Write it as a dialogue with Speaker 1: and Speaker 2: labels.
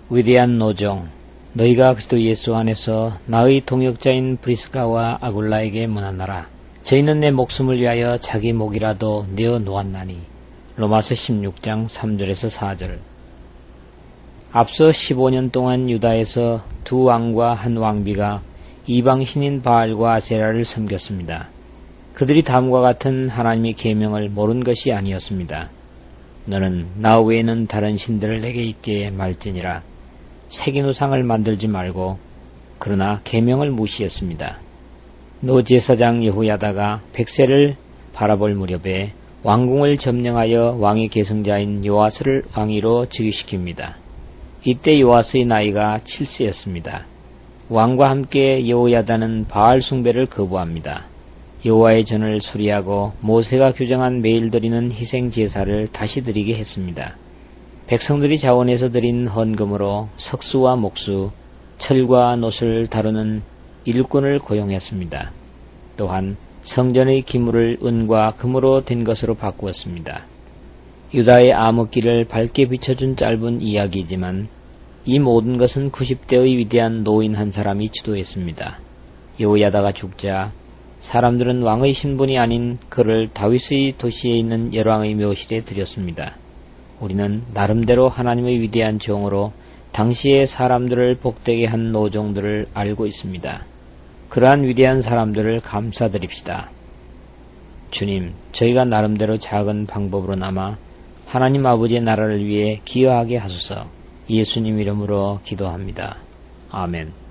Speaker 1: 위대한 노종, 너희가 그리스도 예수 안에서 나의 동역자인 브리스가와 아굴라에게 문안하라. 저희는 내 목숨을 위하여 자기 목이라도 내어 놓았나니. 로마서 16장 3절에서 4절. 앞서 15년 동안 유다에서 두 왕과 한 왕비가 이방신인 바알과 아세라를 섬겼습니다. 그들이 다음과 같은 하나님의 계명을 모른 것이 아니었습니다. 너는 나 외에는 다른 신들을 내게 있게 말지니라. 새긴 우상을 만들지 말고. 그러나 계명을 무시했습니다. 노제사장 여호야다가 백세를 바라볼 무렵에 왕궁을 점령하여 왕의 계승자인 요아스를 왕위로 즉위시킵니다. 이때 요아스의 나이가 7세였습니다. 왕과 함께 여호야다는 바알 숭배를 거부합니다. 여호와의 전을 수리하고 모세가 규정한 매일 드리는 희생 제사를 다시 드리게 했습니다. 백성들이 자원해서 드린 헌금으로 석수와 목수, 철과 놋을 다루는 일꾼을 고용했습니다. 또한 성전의 기물을 은과 금으로 된 것으로 바꾸었습니다. 유다의 암흑기를 밝게 비춰준 짧은 이야기이지만 이 모든 것은 90대의 위대한 노인 한 사람이 주도했습니다. 여호야다가 죽자 사람들은 왕의 신분이 아닌 그를 다윗의 도시에 있는 열왕의 묘실에 들였습니다. 우리는 나름대로 하나님의 위대한 종으로 당시의 사람들을 복되게 한 노종들을 알고 있습니다. 그러한 위대한 사람들을 감사드립시다. 주님, 저희가 나름대로 작은 방법으로나마 하나님 아버지의 나라를 위해 기여하게 하소서. 예수님 이름으로 기도합니다. 아멘.